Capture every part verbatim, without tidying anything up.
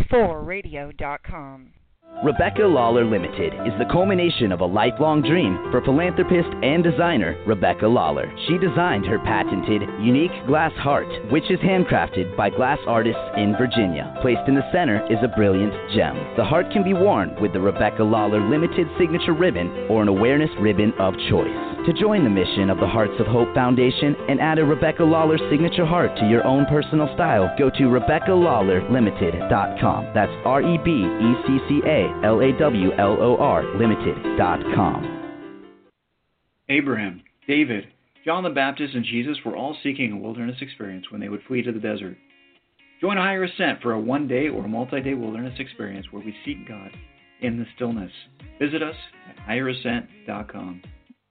four radio dot com. Rebecca Lawler Limited is the culmination of a lifelong dream for philanthropist and designer Rebecca Lawler. She designed her patented, unique glass heart, which is handcrafted by glass artists in Virginia. Placed in the center is a brilliant gem. The heart can be worn with the Rebecca Lawler Limited signature ribbon or an awareness ribbon of choice. To join the mission of the Hearts of Hope Foundation and add a Rebecca Lawler signature heart to your own personal style, go to Rebecca Lawler Limited dot com. That's R E B E C C A L A W L O R Limited dot com. Abraham, David, John the Baptist, and Jesus were all seeking a wilderness experience when they would flee to the desert. Join Higher Ascent for a one-day or multi-day wilderness experience where we seek God in the stillness. Visit us at higher ascent dot com.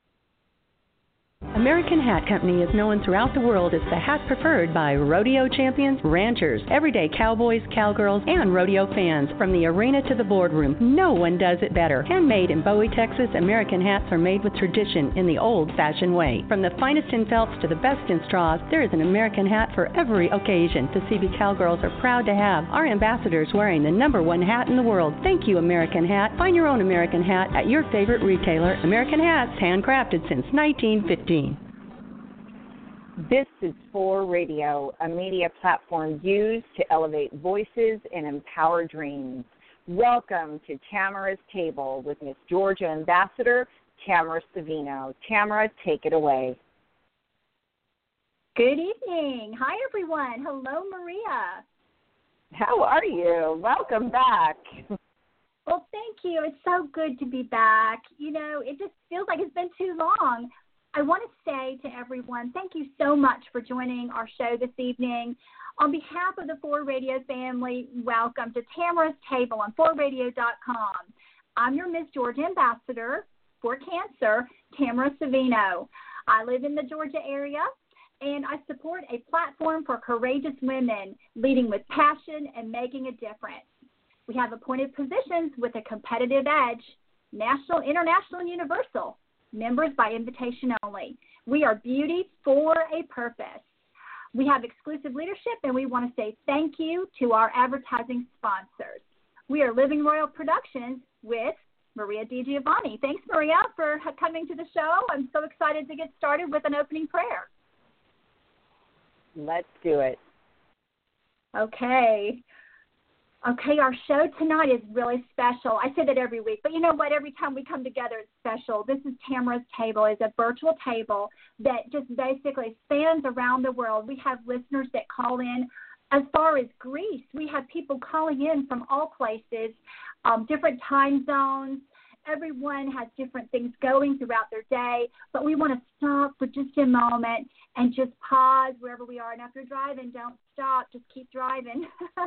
American Hat Company is known throughout the world as the hat preferred by rodeo champions, ranchers, everyday cowboys, cowgirls, and rodeo fans. From the arena to the boardroom, no one does it better. Handmade in Bowie, Texas, American hats are made with tradition in the old-fashioned way. From the finest in felts to the best in straws, there is an American hat for every occasion. The C B Cowgirls are proud to have our ambassadors wearing the number one hat in the world. Thank you, American Hat. Find your own American hat at your favorite retailer. American Hats, handcrafted since nineteen fifteen. This is four Radio, a media platform used to elevate voices and empower dreams. Welcome to Tamara's Table with Miss Georgia Ambassador Tamara Savino. Tamara, take it away. Good evening. Hi, everyone. Hello, Maria. How are you? Welcome back. Well, thank you. It's so good to be back. You know, it just feels like it's been too long. I want to say to everyone, thank you so much for joining our show this evening. On behalf of the four Radio family, welcome to Tamara's Table on four radio dot com. I'm your Miss Georgia Ambassador for Cancer, Tamara Savino. I live in the Georgia area, and I support a platform for courageous women leading with passion and making a difference. We have appointed positions with a competitive edge, national, international, and universal. Members by invitation only. We are beauty for a purpose. We have exclusive leadership, and we want to say thank you to our advertising sponsors. We are Living Royal Productions with Maria DiGiovanni. Thanks, Maria, for coming to the show. I'm so excited to get started with an opening prayer. Let's do it. Okay. Okay, our show tonight is really special. I say that every week, but you know what? Every time we come together, it's special. This is Tamara's Table. It's a virtual table that just basically spans around the world. We have listeners that call in as far as Greece. We have people calling in from all places, um, different time zones. Everyone has different things going throughout their day, but we want to stop for just a moment and just pause wherever we are. And if you're driving, don't stop. Just keep driving.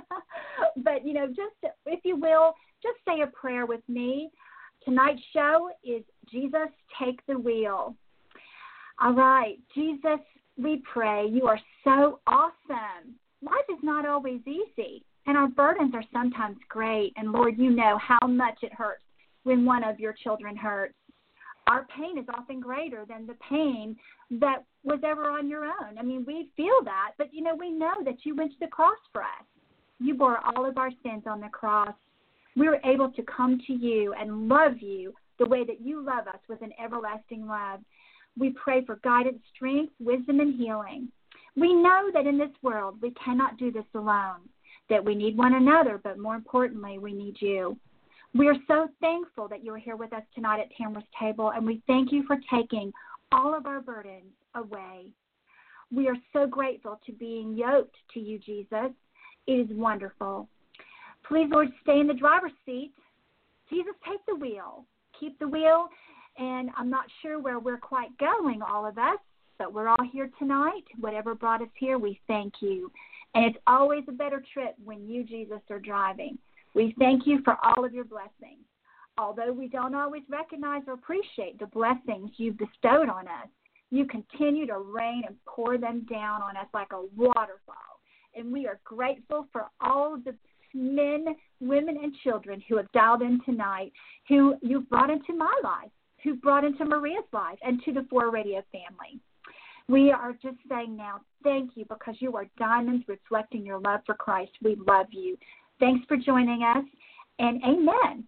But, you know, just, if you will, just say a prayer with me. Tonight's show is Jesus, Take the Wheel. All right. Jesus, we pray. You are so awesome. Life is not always easy, and our burdens are sometimes great. And, Lord, you know how much it hurts when one of your children hurts. Our pain is often greater than the pain that was ever on your own. I mean, we feel that, but, you know, we know that you went to the cross for us. You bore all of our sins on the cross. We were able to come to you and love you the way that you love us with an everlasting love. We pray for guidance, strength, wisdom, and healing. We know that in this world we cannot do this alone, that we need one another, but more importantly, we need you. We are so thankful that you are here with us tonight at Tamara's Table, and we thank you for taking all of our burdens away. We are so grateful to being yoked to you, Jesus. It is wonderful. Please, Lord, stay in the driver's seat. Jesus, take the wheel. Keep the wheel, and I'm not sure where we're quite going, all of us, but we're all here tonight. Whatever brought us here, we thank you. And it's always a better trip when you, Jesus, are driving. We thank you for all of your blessings. Although we don't always recognize or appreciate the blessings you've bestowed on us, you continue to rain and pour them down on us like a waterfall. And we are grateful for all the men, women, and children who have dialed in tonight, who you've brought into my life, who brought into Maria's life, and to the four Radio family. We are just saying now, thank you, because you are diamonds reflecting your love for Christ. We love you. Thanks for joining us, and amen.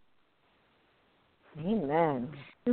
Amen.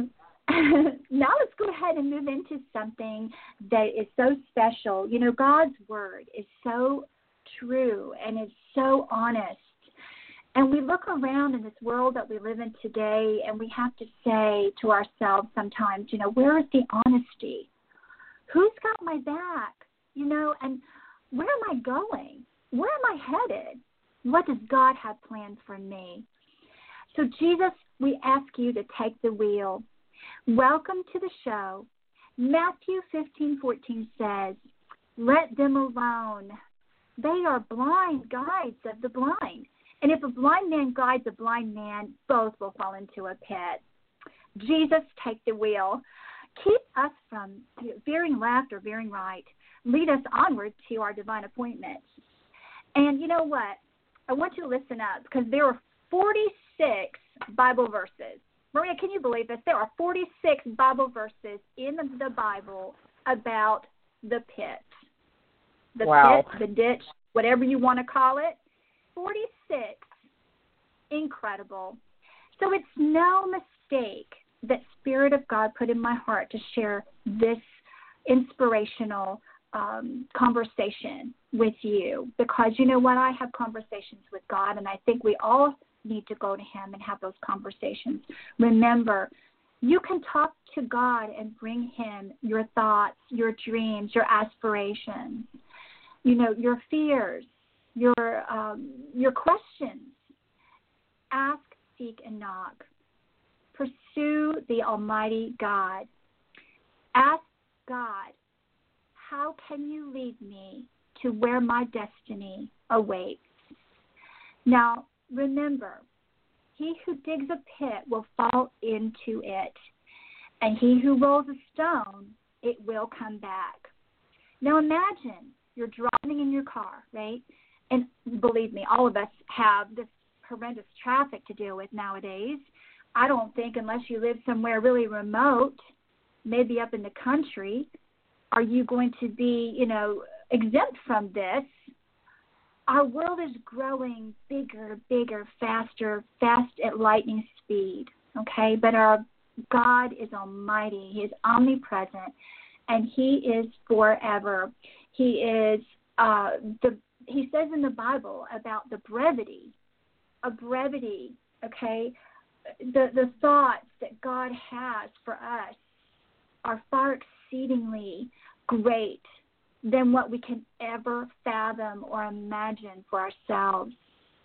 Now let's go ahead and move into something that is so special. You know, God's word is so true and is so honest. And we look around in this world that we live in today, and we have to say to ourselves sometimes, you know, where is the honesty? Who's got my back? You know, and where am I going? Where am I headed? What does God have planned for me? So, Jesus, we ask you to take the wheel. Welcome to the show. Matthew fifteen fourteen says, let them alone. They are blind guides of the blind. And if a blind man guides a blind man, both will fall into a pit. Jesus, take the wheel. Keep us from veering left or veering right. Lead us onward to our divine appointments. And you know what? I want you to listen up, because there are forty-six Bible verses. Maria, can you believe this? There are forty-six Bible verses in the Bible about the pit. The wow. pit, the ditch, whatever you want to call it. forty-six. Incredible. So it's no mistake that Spirit of God put in my heart to share this inspirational um, conversation with you, because you know what? I have conversations with God, and I think we all need to go to Him and have those conversations. Remember, you can talk to God and bring Him your thoughts, your dreams, your aspirations, you know, your fears, your um, your questions. Ask, seek, and knock. Pursue the Almighty God. Ask God, how can you lead me to where my destiny awaits? Now, remember, he who digs a pit will fall into it, and he who rolls a stone, it will come back. Now, imagine you're driving in your car, right? And believe me, all of us have this horrendous traffic to deal with nowadays. I don't think unless you live somewhere really remote, maybe up in the country, are you going to be, you know, exempt from this. Our world is growing bigger, bigger, faster, fast at lightning speed, okay? But our God is almighty. He is omnipresent, and He is forever. He is, uh, the. He says in the Bible about the brevity, a brevity, okay? The, the thoughts that God has for us are far exceedingly great than what we can ever fathom or imagine for ourselves.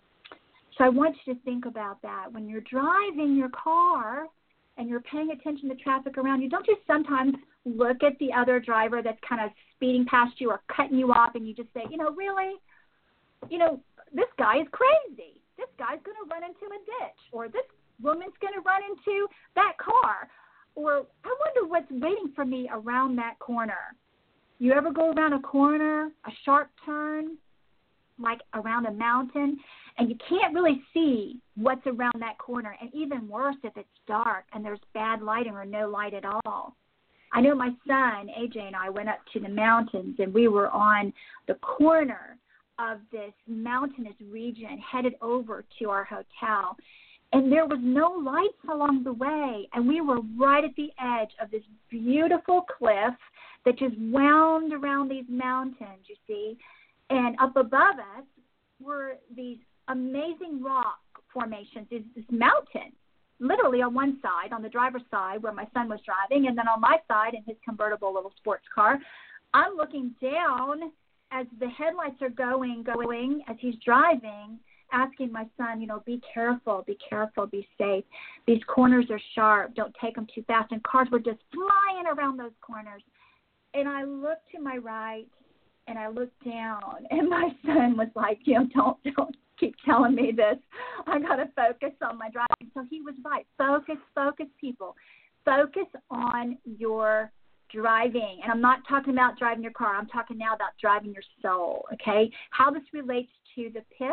So I want you to think about that. When you're driving your car and you're paying attention to traffic around you, don't you sometimes look at the other driver that's kind of speeding past you or cutting you off, and you just say, you know, really? You know, this guy is crazy. This guy's going to run into a ditch, or this woman's going to run into that car, or I wonder what's waiting for me around that corner. You ever go around a corner, a sharp turn, like around a mountain, and you can't really see what's around that corner, and even worse if it's dark and there's bad lighting or no light at all. I know my son, A J, and I went up to the mountains, and we were on the corner of this mountainous region headed over to our hotel, and there was no lights along the way, and we were right at the edge of this beautiful cliff that just wound around these mountains, you see, and up above us were these amazing rock formations, this, this mountain, literally on one side, on the driver's side where my son was driving, and then on my side in his convertible little sports car. I'm looking down as the headlights are going, going, as he's driving, asking my son, you know, be careful, be careful, be safe. These corners are sharp. Don't take them too fast. And cars were just flying around those corners. And I looked to my right, and I looked down, and my son was like, you know, don't, don't keep telling me this. I got to focus on my driving. So he was right. Focus, focus, people. Focus on your driving. And I'm not talking about driving your car. I'm talking now about driving your soul, okay? How this relates to the pit,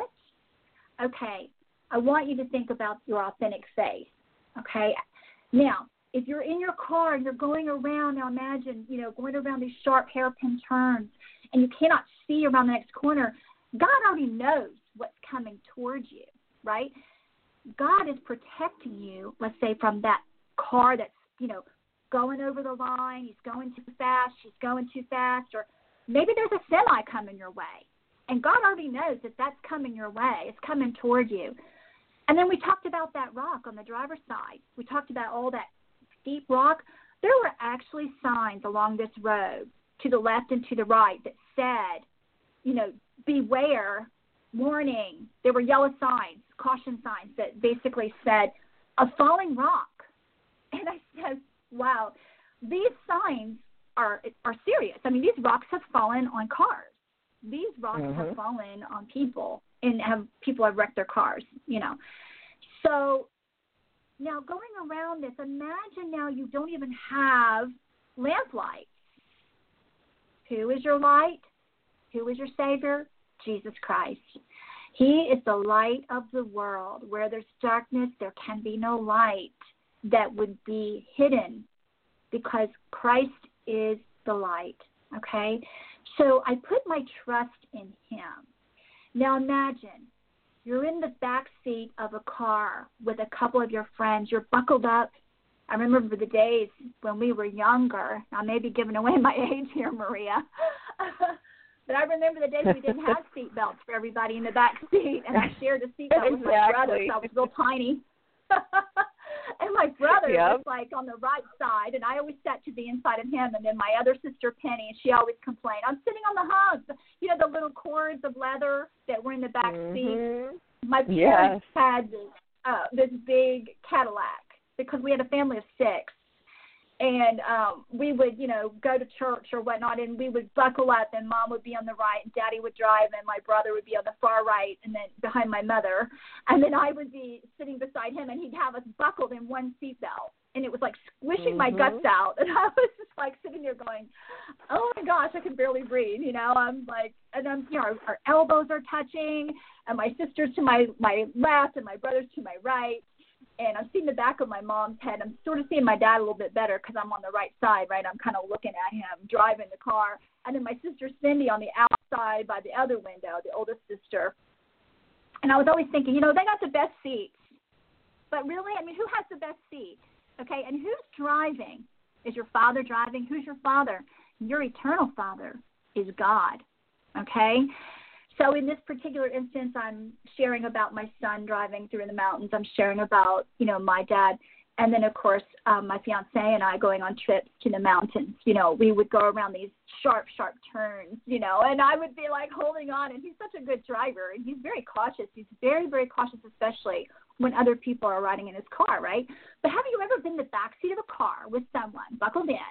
okay, I want you to think about your authentic faith, okay? Now, if you're in your car and you're going around, now imagine, you know, going around these sharp hairpin turns, and you cannot see around the next corner, God already knows what's coming towards you, right? God is protecting you, let's say, from that car that's, you know, going over the line, he's going too fast, she's going too fast, or maybe there's a semi coming your way. And God already knows that that's coming your way. It's coming toward you. And then we talked about that rock on the driver's side. We talked about all that steep rock. There were actually signs along this road to the left and to the right that said, you know, beware, warning. There were yellow signs, caution signs that basically said a falling rock. And I said, wow, these signs are are serious. I mean, these rocks have fallen on cars. These rocks mm-hmm. have fallen on people, and have people have wrecked their cars, you know. So now going around this, imagine now you don't even have lamp lights. Who is your light? Who is your Savior? Jesus Christ. He is the light of the world. Where there's darkness, there can be no light that would be hidden, because Christ is the light, okay? So I put my trust in him. Now imagine you're in the back seat of a car with a couple of your friends. You're buckled up. I remember the days when we were younger. I may be giving away my age here, Maria. But I remember the days we didn't have seat belts for everybody in the back seat, and I shared a seat belt with exactly. my brother, so I was real tiny. And my brother yep. was like on the right side, and I always sat to the inside of him. And then my other sister, Penny, and she always complained, I'm sitting on the hubs, you know, the little cords of leather that were in the back mm-hmm. seat. My parents yes. had this, uh, this big Cadillac because we had a family of six. And um, we would, you know, go to church or whatnot, and we would buckle up, and Mom would be on the right, and Daddy would drive, and my brother would be on the far right, and then behind my mother. And then I would be sitting beside him, and he'd have us buckled in one seatbelt. And it was like squishing mm-hmm. my guts out. And I was just like sitting there going, oh, my gosh, I can barely breathe. You know, I'm like, and I'm, you know, our, our elbows are touching, and my sister's to my, my left, and my brother's to my right. And I'm seeing the back of my mom's head. I'm sort of seeing my dad a little bit better because I'm on the right side, right? I'm kind of looking at him driving the car. And then my sister Cindy on the outside by the other window, the oldest sister. And I was always thinking, you know, they got the best seats. But really, I mean, who has the best seat? Okay, and who's driving? Is your father driving? Who's your father? Your eternal Father is God, okay? So in this particular instance, I'm sharing about my son driving through the mountains. I'm sharing about, you know, my dad. And then, of course, um, my fiancé and I going on trips to the mountains. You know, we would go around these sharp, sharp turns, you know, and I would be, like, holding on. And he's such a good driver. And he's very cautious. He's very, very cautious, especially when other people are riding in his car, right? But have you ever been in the backseat of a car with someone buckled in,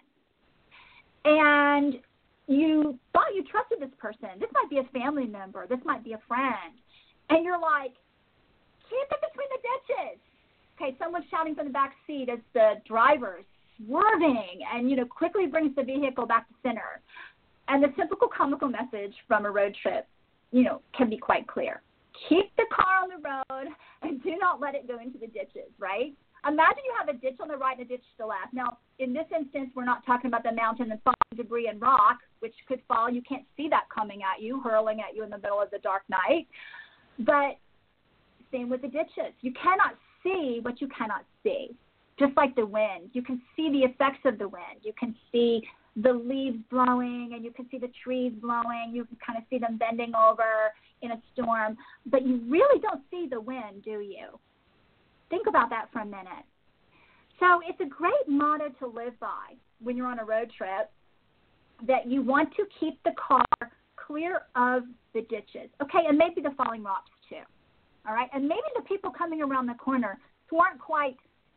and you thought you trusted this person? This might be a family member. This might be a friend. And you're like, keep it between the ditches. Okay, someone's shouting from the back seat as the driver's swerving and, you know, quickly brings the vehicle back to center. And the typical comical message from a road trip, you know, can be quite clear. Keep the car on the road and do not let it go into the ditches, right? Imagine you have a ditch on the right and a ditch to the left. Now, in this instance, we're not talking about the mountain and falling debris and rock, which could fall. You can't see that coming at you, hurling at you in the middle of the dark night. But same with the ditches. You cannot see what you cannot see, just like the wind. You can see the effects of the wind. You can see the leaves blowing, and you can see the trees blowing. You can kind of see them bending over in a storm. But you really don't see the wind, do you? Think about that for a minute. So it's a great motto to live by when you're on a road trip, that you want to keep the car clear of the ditches. Okay, and maybe the falling rocks too. All right, and maybe the people coming around the corner who aren't quite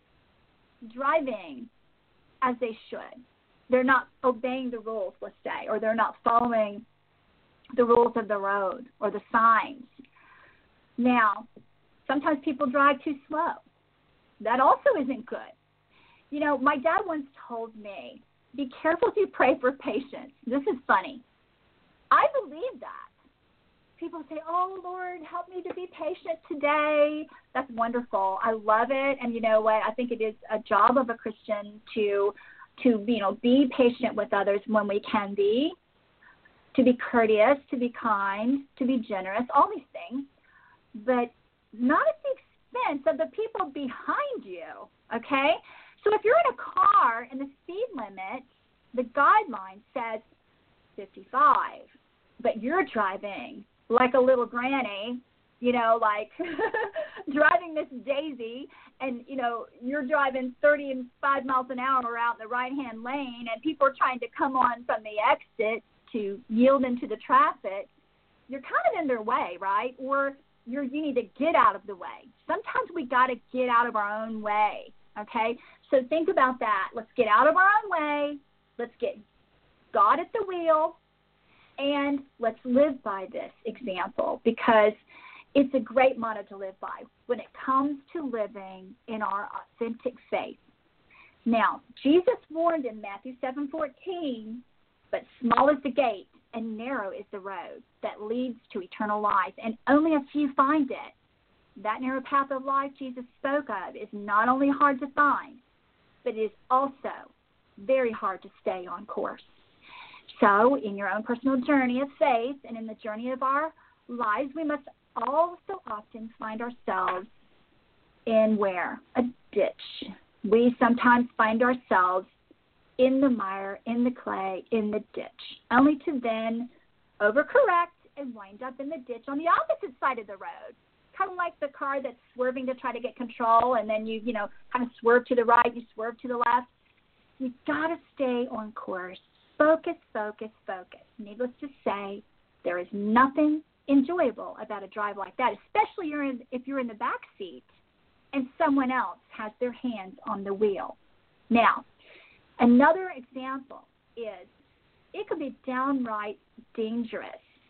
driving as they should. They're not obeying the rules, let's say, or they're not following the rules of the road or the signs. Now, sometimes people drive too slow. That also isn't good. You know, my dad once told me, be careful if you pray for patience. This is funny. I believe that. People say, oh, Lord, help me to be patient today. That's wonderful. I love it. And you know what? I think it is a job of a Christian to, to you know, be patient with others when we can be, to be courteous, to be kind, to be generous, all these things. but not at the expense of the people behind you, okay? So if you're in a car and the speed limit, the guideline says fifty-five, but you're driving like a little granny, you know, like driving Miss Daisy, and, you know, you're driving thirty-five miles an hour out in the right-hand lane, and people are trying to come on from the exit to yield into the traffic, you're kind of in their way, right? Or you're, you need to get out of the way. Sometimes we got to get out of our own way, okay? So think about that. Let's get out of our own way. Let's get God at the wheel, and let's live by this example, because it's a great motto to live by when it comes to living in our authentic faith. Now, Jesus warned in Matthew seven fourteen, but small is the gate and narrow is the road that leads to eternal life, and only a few find it. That narrow path of life Jesus spoke of is not only hard to find, but it is also very hard to stay on course. So in your own personal journey of faith and in the journey of our lives, we must all so often find ourselves in where? A ditch. We sometimes find ourselves in the mire, in the clay, in the ditch, only to then overcorrect and wind up in the ditch on the opposite side of the road. Kind of like the car that's swerving to try to get control, and then you, you know, kind of swerve to the right, you swerve to the left. You've got to stay on course. Focus, focus, focus. Needless to say, there is nothing enjoyable about a drive like that, especially you're in, if you're in the back seat and someone else has their hands on the wheel. Now, another example is it could be downright dangerous.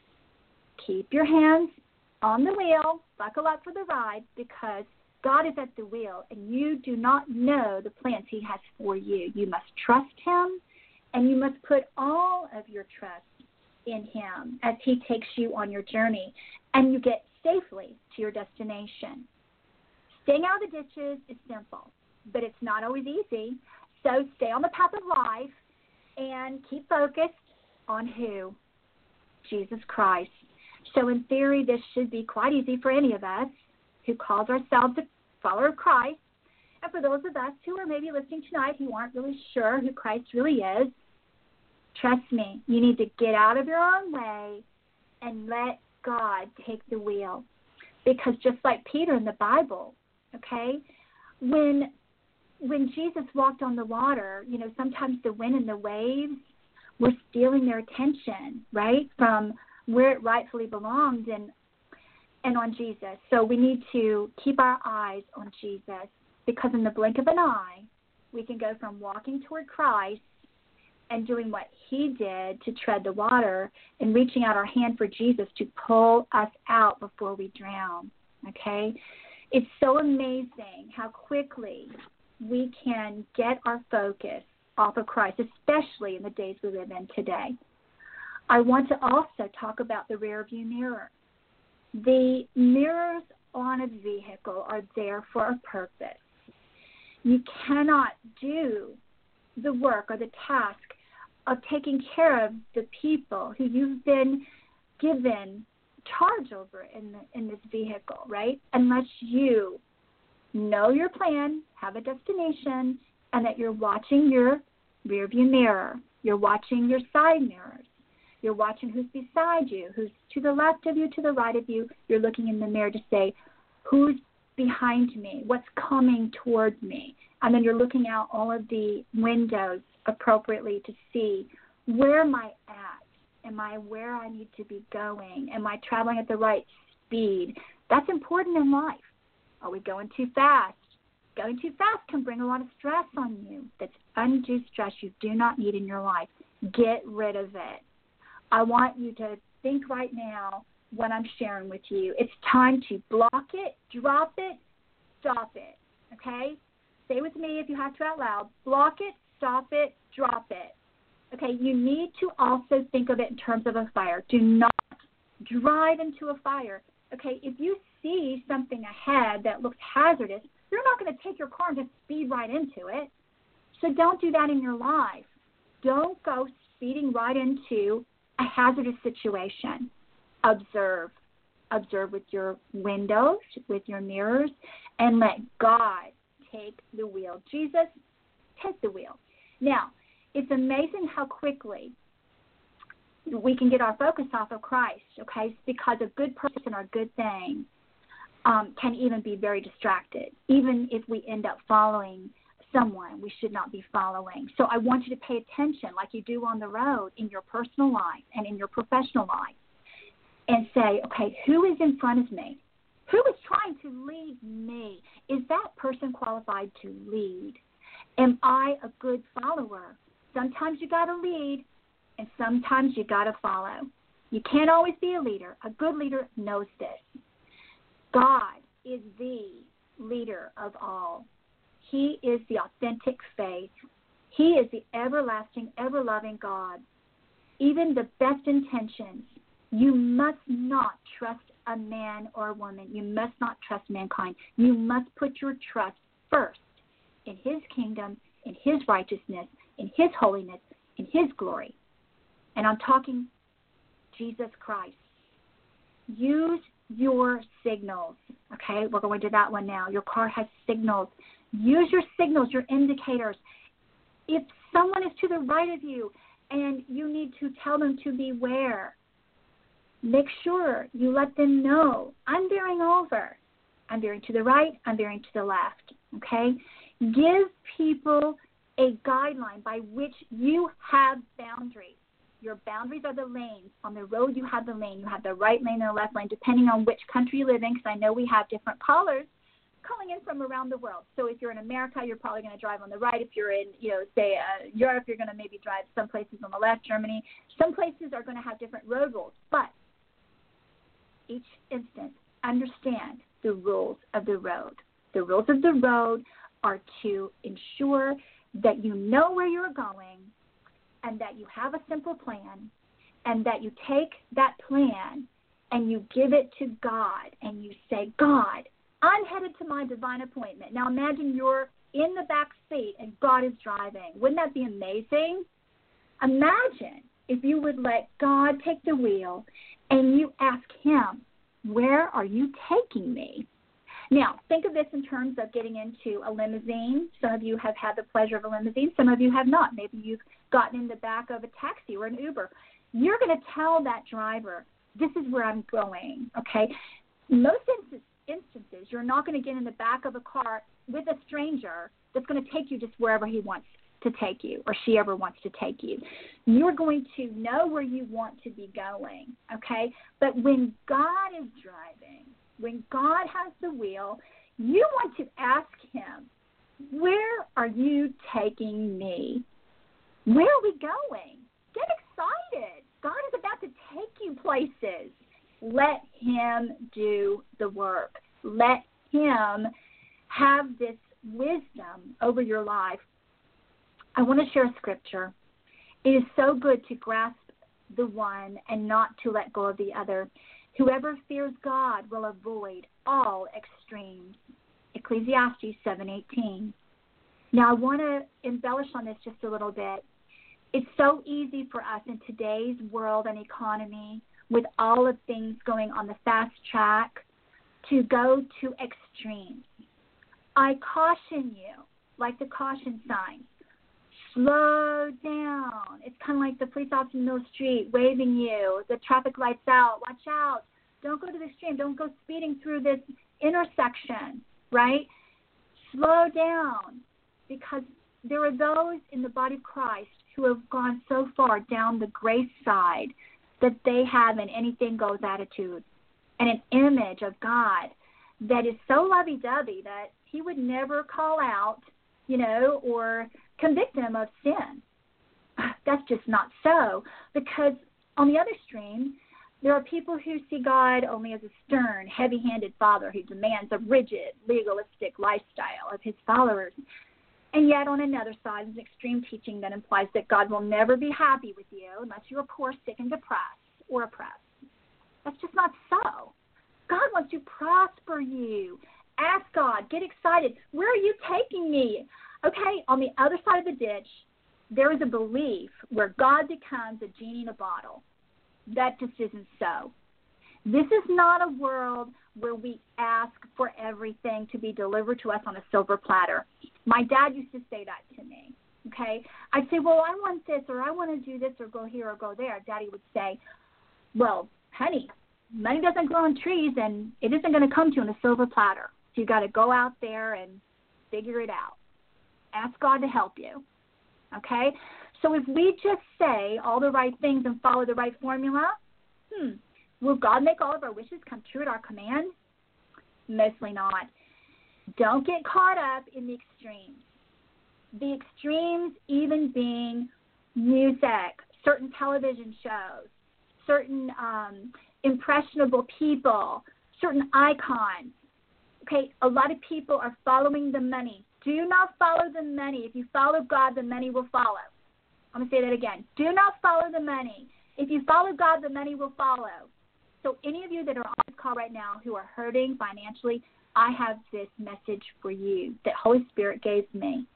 Keep your hands on the wheel, buckle up for the ride, because God is at the wheel, and you do not know the plans he has for you. You must trust him, and you must put all of your trust in him as he takes you on your journey, and you get safely to your destination. Staying out of the ditches is simple, but it's not always easy. So stay on the path of life and keep focused on who? Jesus Christ. So in theory, this should be quite easy for any of us who calls ourselves a follower of Christ. And for those of us who are maybe listening tonight who aren't really sure who Christ really is, trust me, you need to get out of your own way and let God take the wheel. Because just like Peter in the Bible, okay, when when Jesus walked on the water, you know, sometimes the wind and the waves were stealing their attention, right, from where it rightfully belonged and and on Jesus. So we need to keep our eyes on Jesus, because in the blink of an eye, we can go from walking toward Christ and doing what he did to tread the water and reaching out our hand for Jesus to pull us out before we drown, okay? It's so amazing how quickly we can get our focus off of Christ, especially in the days we live in today. I want to also talk about the rear view mirror. The mirrors on a vehicle are there for a purpose. You cannot do the work or the task of taking care of the people who you've been given charge over in the, in this vehicle, right? Unless you know your plan, have a destination, and that you're watching your rear view mirror. You're watching your side mirrors. You're watching who's beside you, who's to the left of you, to the right of you. You're looking in the mirror to say, who's behind me? What's coming towards me? And then you're looking out all of the windows appropriately to see, where am I at? Am I where I need to be going? Am I traveling at the right speed? That's important in life. Are we going too fast? Going too fast can bring a lot of stress on you. That's undue stress you do not need in your life. Get rid of it. I want you to think right now what I'm sharing with you. It's time to block it, drop it, stop it, okay? Say with me if you have to out loud. Block it, stop it, drop it. Okay, you need to also think of it in terms of a fire. Do not drive into a fire. Okay, if you see something ahead that looks hazardous, you're not going to take your car and just speed right into it. So don't do that in your life. Don't go speeding right into a hazardous situation. Observe. observe with your windows, with your mirrors, and let God take the wheel. Jesus, take the wheel. Now, it's amazing how quickly we can get our focus off of Christ, okay, because a good person or a good thing um, can even be very distracted, even if we end up following someone we should not be following. So I want you to pay attention like you do on the road in your personal life and in your professional life and say, okay, who is in front of me? Who is trying to lead me? Is that person qualified to lead? Am I a good follower? Sometimes you got to lead, and sometimes you got to follow. You can't always be a leader. A good leader knows this. God is the leader of all. He is the authentic faith. He is the everlasting, ever-loving God. Even the best intentions, you must not trust a man or a woman. You must not trust mankind. You must put your trust first in his kingdom, in his righteousness, in his holiness, in his glory. And I'm talking Jesus Christ. Use your signals. Okay, we're going to that one now. Your car has signals. Use your signals, your indicators. If someone is to the right of you and you need to tell them to beware, make sure you let them know, I'm veering over. I'm veering to the right. I'm veering to the left. Okay? Give people a guideline by which you have boundaries. Your boundaries are the lanes. On the road, you have the lane. You have the right lane and the left lane, depending on which country you live in, because I know we have different callers calling in from around the world. So if you're in America, you're probably going to drive on the right. If you're in, you know, say uh, Europe, you're going to maybe drive some places on the left, Germany. Some places are going to have different road rules. But each instance, understand the rules of the road. The rules of the road are to ensure that you know where you're going and that you have a simple plan and that you take that plan and you give it to God and you say, God, I'm headed to my divine appointment. Now imagine you're in the back seat and God is driving. Wouldn't that be amazing? Imagine if you would let God take the wheel and you ask him, where are you taking me? Now, think of this in terms of getting into a limousine. Some of you have had the pleasure of a limousine. Some of you have not. Maybe you've gotten in the back of a taxi or an Uber. You're going to tell that driver, this is where I'm going, okay? Most instances, you're not going to get in the back of a car with a stranger that's going to take you just wherever he wants to take you or she ever wants to take you. You're going to know where you want to be going, okay? But when God is driving, when God has the wheel, you want to ask him, where are you taking me? Where are we going? Get excited. God is about to take you places. Let him do the work. Let him have this wisdom over your life. I want to share a scripture. It is so good to grasp the one and not to let go of the other. Whoever fears God will avoid all extremes. Ecclesiastes seven eighteen. Now, I want to embellish on this just a little bit. It's so easy for us in today's world and economy, with all of things going on the fast track, to go to extremes. I caution you, like the caution sign, slow down. It's kind of like the police officer in the middle of the street waving you, the traffic lights out, watch out. Don't go to the extreme. Don't go speeding through this intersection, right? Slow down, because there are those in the body of Christ who have gone so far down the grace side that they have an anything goes attitude and an image of God that is so lovey-dovey that he would never call out, you know, or convict them of sin. That's just not so, because on the other extreme, there are people who see God only as a stern, heavy-handed father who demands a rigid, legalistic lifestyle of his followers. And yet on another side is extreme teaching that implies that God will never be happy with you unless you are poor, sick, and depressed or oppressed. That's just not so. God wants to prosper you. Ask God. Get excited. Where are you taking me? Okay, on the other side of the ditch, there is a belief where God becomes a genie in a bottle. That just isn't so. This is not a world where we ask for everything to be delivered to us on a silver platter. My dad used to say that to me, okay? I'd say, well, I want this, or I want to do this, or go here, or go there. Daddy would say, well, honey, money doesn't grow on trees, and it isn't going to come to you on a silver platter. So you got to go out there and figure it out. Ask God to help you, okay? So if we just say all the right things and follow the right formula, hmm, will God make all of our wishes come true at our command? Mostly not. Don't get caught up in the extremes. The extremes even being music, certain television shows, certain um, impressionable people, certain icons. Okay, a lot of people are following the money. Do not follow the money. If you follow God, the money will follow. I'm going to say that again. Do not follow the money. If you follow God, the money will follow. So any of you that are on this call right now who are hurting financially, I have this message for you that Holy Spirit gave me.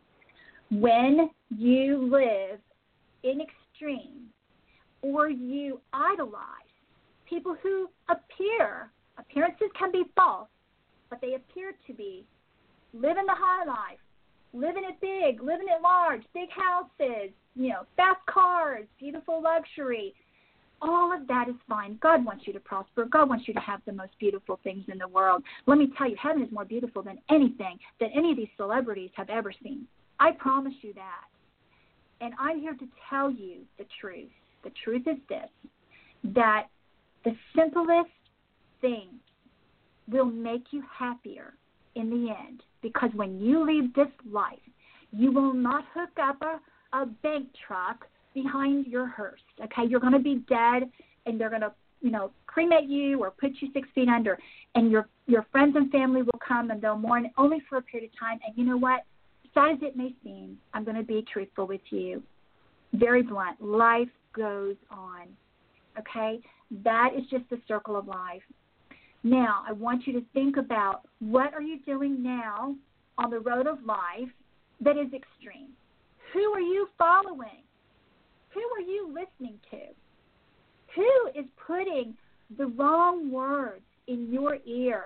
When you live in extreme or you idolize people who appear, appearances can be false, but they appear to be, living the high life, living it big, living it large, big houses, you know, fast cars, beautiful luxury. All of that is fine. God wants you to prosper. God wants you to have the most beautiful things in the world. Let me tell you, heaven is more beautiful than anything that any of these celebrities have ever seen. I promise you that. And I'm here to tell you the truth. The truth is this, that the simplest thing will make you happier in the end, because when you leave this life, you will not hook up a, a bank truck behind your hearse, okay? You're going to be dead, and they're going to, you know, cremate you or put you six feet under, and your your friends and family will come, and they'll mourn only for a period of time. And you know what? Sad as it may seem, I'm going to be truthful with you. Very blunt. Life goes on, okay? That is just the circle of life. Now, I want you to think about, what are you doing now on the road of life that is extreme? Who are you following? Who are you listening to? Who is putting the wrong words in your ear?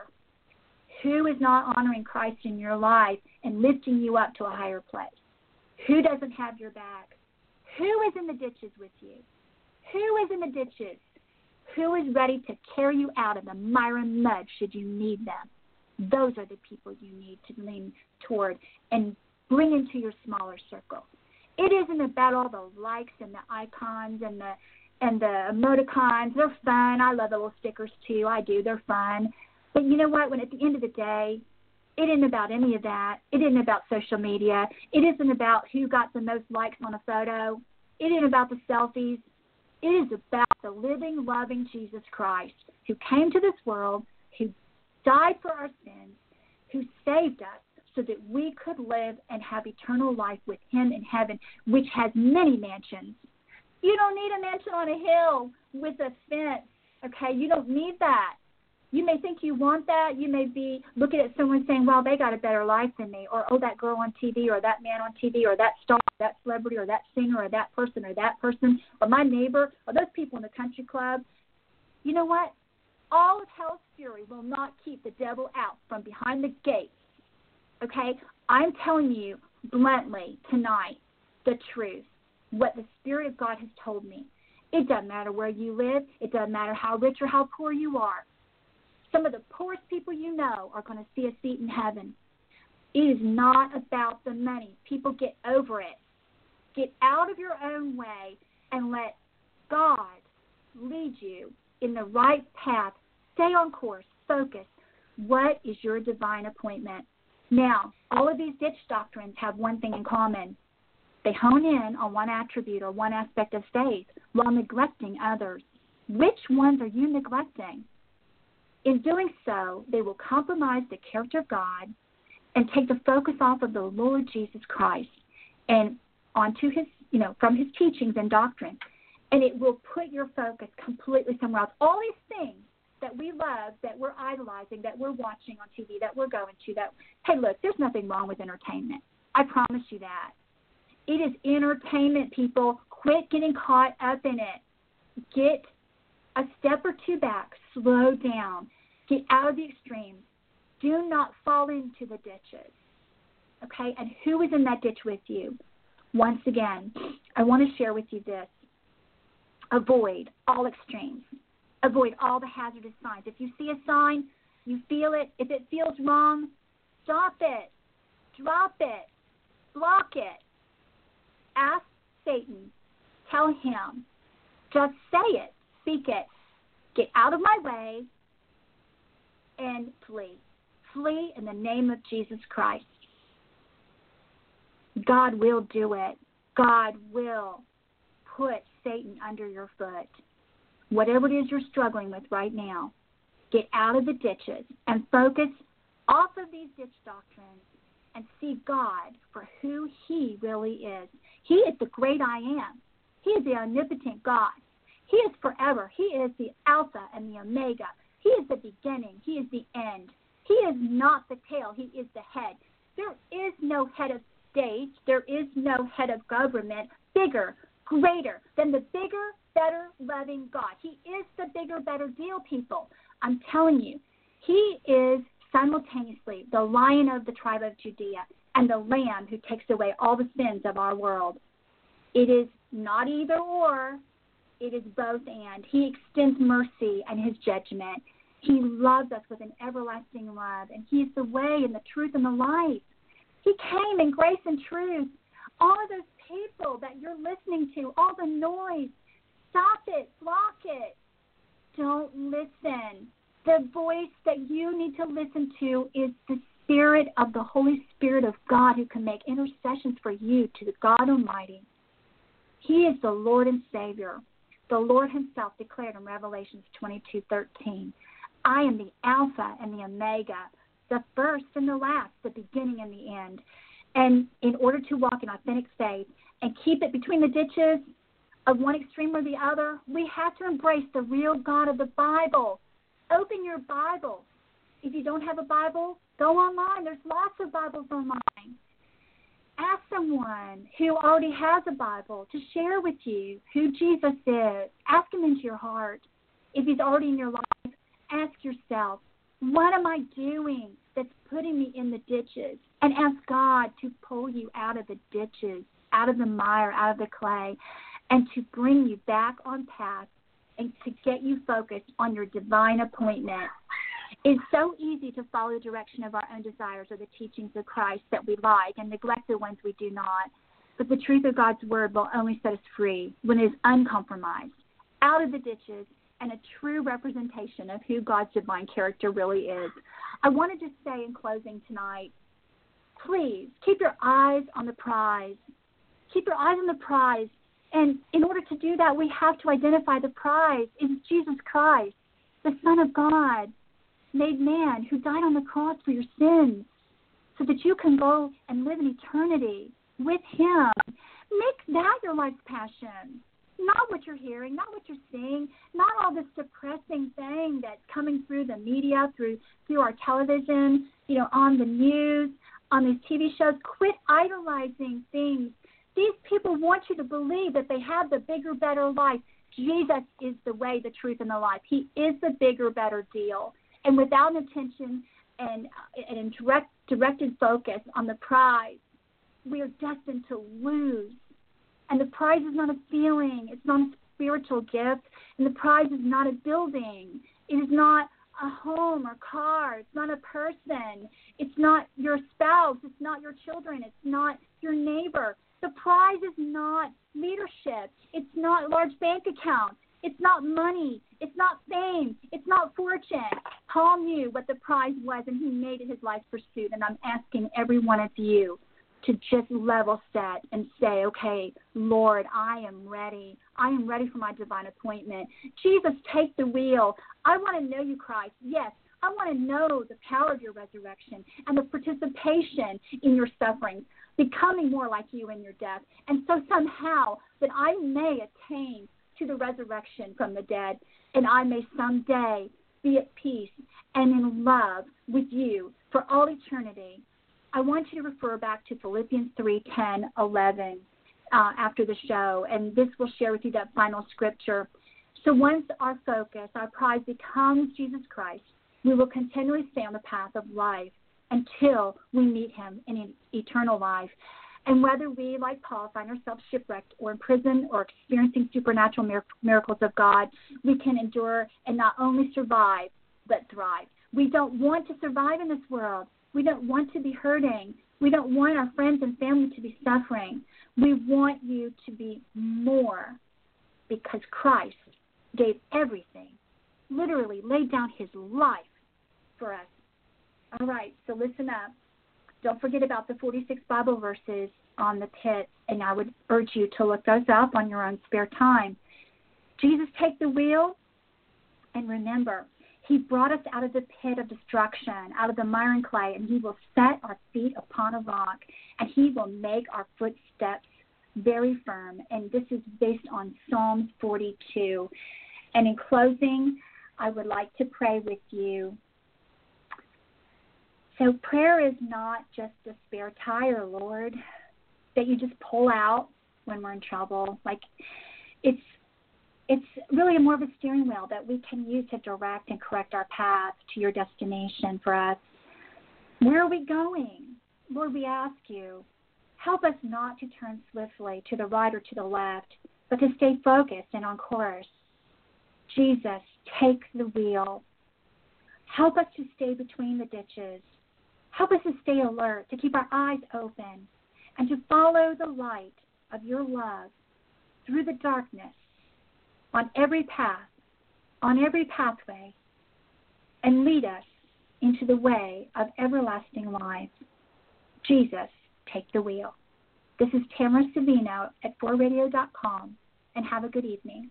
Who is not honoring Christ in your life and lifting you up to a higher place? Who doesn't have your back? Who is in the ditches with you? Who is in the ditches? Who is ready to carry you out of the mire and mud should you need them? Those are the people you need to lean toward and bring into your smaller circle. It isn't about all the likes and the icons and the and the emoticons. They're fun. I love the little stickers too. I do. They're fun. But you know what? When at the end of the day, it isn't about any of that. It isn't about social media. It isn't about who got the most likes on a photo. It isn't about the selfies. It is about the living, loving Jesus Christ, who came to this world, who died for our sins, who saved us so that we could live and have eternal life with him in heaven, which has many mansions. You don't need a mansion on a hill with a fence, okay? You don't need that. You may think you want that. You may be looking at someone saying, well, they got a better life than me, or, oh, that girl on T V, or that man on T V, or that star, or that celebrity, or that singer, or that person, or that person, or my neighbor, or those people in the country club. You know what? All of hell's fury will not keep the devil out from behind the gates, okay? I'm telling you bluntly tonight the truth, what the Spirit of God has told me. It doesn't matter where you live. It doesn't matter how rich or how poor you are. Some of the poorest people you know are going to see a seat in heaven. It is not about the money. People, get over it. Get out of your own way and let God lead you in the right path. Stay on course. Focus. What is your divine appointment? Now, all of these ditch doctrines have one thing in common. They hone in on one attribute or one aspect of faith while neglecting others. Which ones are you neglecting? In doing so, they will compromise the character of God and take the focus off of the Lord Jesus Christ and onto his, you know, from his teachings and doctrine. And it will put your focus completely somewhere else. All these things that we love, that we're idolizing, that we're watching on T V, that we're going to, that, hey, look, there's nothing wrong with entertainment. I promise you that. It is entertainment, people. Quit getting caught up in it. Get a step or two back, slow down, get out of the extremes. Do not fall into the ditches. Okay, and who is in that ditch with you? Once again, I want to share with you this. Avoid all extremes. Avoid all the hazardous signs. If you see a sign, you feel it. If it feels wrong, stop it. Drop it. Block it. Ask Satan. Tell him. Just say it. Speak it. Get out of my way and flee. Flee in the name of Jesus Christ. God will do it. God will put Satan under your foot. Whatever it is you're struggling with right now, get out of the ditches and focus off of these ditch doctrines and see God for who he really is. He is the great I am. He is the omnipotent God. He is forever. He is the Alpha and the Omega. He is the beginning. He is the end. He is not the tail. He is the head. There is no head of state. There is no head of government bigger, greater than the bigger, better, loving God. He is the bigger, better deal, people. I'm telling you, he is simultaneously the Lion of the tribe of Judea and the Lamb who takes away all the sins of our world. It is not either or. It is both and. He extends mercy and his judgment. He loves us with an everlasting love, and he is the way and the truth and the life. He came in grace and truth. All of those people that you're listening to, all the noise, stop it, block it. Don't listen. The voice that you need to listen to is the Spirit of the Holy Spirit of God who can make intercessions for you to the God Almighty. He is the Lord and Savior. The Lord himself declared in Revelation twenty-two thirteen, I am the Alpha and the Omega, the first and the last, the beginning and the end. And in order to walk in authentic faith and keep it between the ditches of one extreme or the other, we have to embrace the real God of the Bible. Open your Bible. If you don't have a Bible, go online. There's lots of Bibles online. Ask someone who already has a Bible to share with you who Jesus is. Ask him into your heart. If he's already in your life, ask yourself, what am I doing that's putting me in the ditches? And ask God to pull you out of the ditches, out of the mire, out of the clay, and to bring you back on path and to get you focused on your divine appointment. It's so easy to follow the direction of our own desires or the teachings of Christ that we like and neglect the ones we do not. But the truth of God's word will only set us free when it is uncompromised, out of the ditches, and a true representation of who God's divine character really is. I want to just say in closing tonight, please keep your eyes on the prize. Keep your eyes on the prize. And in order to do that, we have to identify the prize is Jesus Christ, the Son of God, made man, who died on the cross for your sins so that you can go and live in eternity with him. Make that your life's passion, not what you're hearing, not what you're seeing, not all this depressing thing that's coming through the media, through through our television, you know, on the news, on these T V shows. Quit idolizing things. These people want you to believe that they have the bigger, better life. Jesus is the way, the truth, and the life. He is the bigger, better deal. And without an attention and, and direct, directed focus on the prize, we are destined to lose. And the prize is not a feeling. It's not a spiritual gift. And the prize is not a building. It is not a home or car. It's not a person. It's not your spouse. It's not your children. It's not your neighbor. The prize is not leadership. It's not large bank accounts. It's not money. It's not fame. It's not fortune. Paul knew what the prize was, and he made it his life's pursuit. And I'm asking every one of you to just level set and say, okay, Lord, I am ready. I am ready for my divine appointment. Jesus, take the wheel. I want to know you, Christ. Yes, I want to know the power of your resurrection and the participation in your sufferings, becoming more like you in your death. And so somehow that I may attain to the resurrection from the dead, and I may someday be at peace and in love with you for all eternity. I want you to refer back to Philippians three, ten, eleven uh, after the show, and this will share with you that final scripture. So once our focus, our prize becomes Jesus Christ, we will continually stay on the path of life until we meet him in an eternal life. And whether we, like Paul, find ourselves shipwrecked or in prison or experiencing supernatural mir- miracles of God, we can endure and not only survive, but thrive. We don't want to survive in this world. We don't want to be hurting. We don't want our friends and family to be suffering. We want you to be more, because Christ gave everything, literally laid down his life for us. All right, so listen up. Don't forget about the forty-six Bible verses on the pit, and I would urge you to look those up on your own spare time. Jesus, take the wheel, and remember, he brought us out of the pit of destruction, out of the mire and clay, and he will set our feet upon a rock, and he will make our footsteps very firm. And this is based on Psalms forty-two. And in closing, I would like to pray with you. So prayer is not just a spare tire, Lord, that you just pull out when we're in trouble. Like, it's it's really more of a steering wheel that we can use to direct and correct our path to your destination for us. Where are we going? Lord, we ask you, help us not to turn swiftly to the right or to the left, but to stay focused and on course. Jesus, take the wheel. Help us to stay between the ditches. Help us to stay alert, to keep our eyes open, and to follow the light of your love through the darkness on every path, on every pathway, and lead us into the way of everlasting life. Jesus, take the wheel. This is Tamara Savino at four radio dot com, and have a good evening.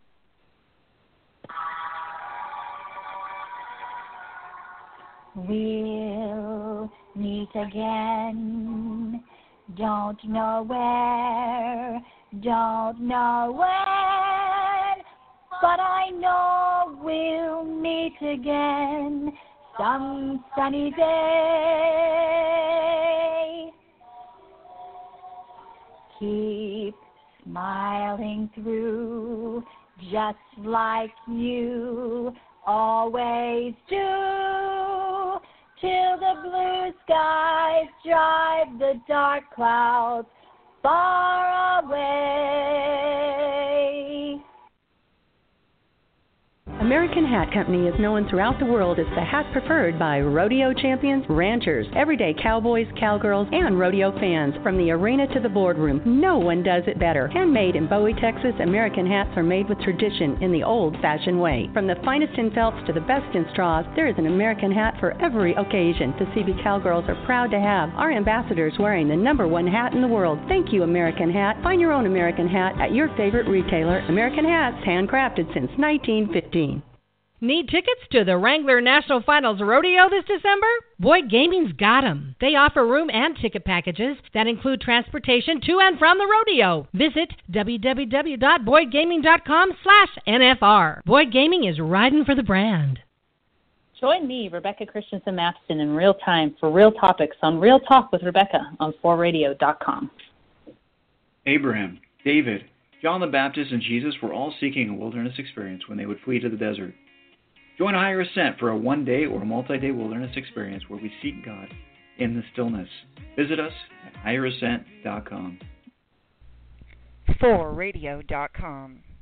We'll meet again. Don't know where, don't know when, but I know we'll meet again some sunny day. Keep smiling through, just like you always do, till the blue skies drive the dark clouds far away. American Hat Company is known throughout the world as the hat preferred by rodeo champions, ranchers, everyday cowboys, cowgirls, and rodeo fans. From the arena to the boardroom, no one does it better. Handmade in Bowie, Texas, American hats are made with tradition in the old-fashioned way. From the finest in felts to the best in straws, there is an American hat for every occasion. The C B Cowgirls are proud to have our ambassadors wearing the number one hat in the world. Thank you, American Hat. Find your own American hat at your favorite retailer. American Hats, handcrafted since nineteen fifteen. Need tickets to the Wrangler National Finals Rodeo this December? Boyd Gaming's got 'em. They offer room and ticket packages that include transportation to and from the rodeo. Visit w w w dot boyd gaming dot com slash N F R. Boyd Gaming is riding for the brand. Join me, Rebecca Christensen Matheson, in real time for Real Topics on Real Talk with Rebecca on four radio dot com. Abraham, David, John the Baptist, and Jesus were all seeking a wilderness experience when they would flee to the desert. Join Higher Ascent for a one-day or multi-day wilderness experience where we seek God in the stillness. Visit us at higher ascent dot com. four radio dot com.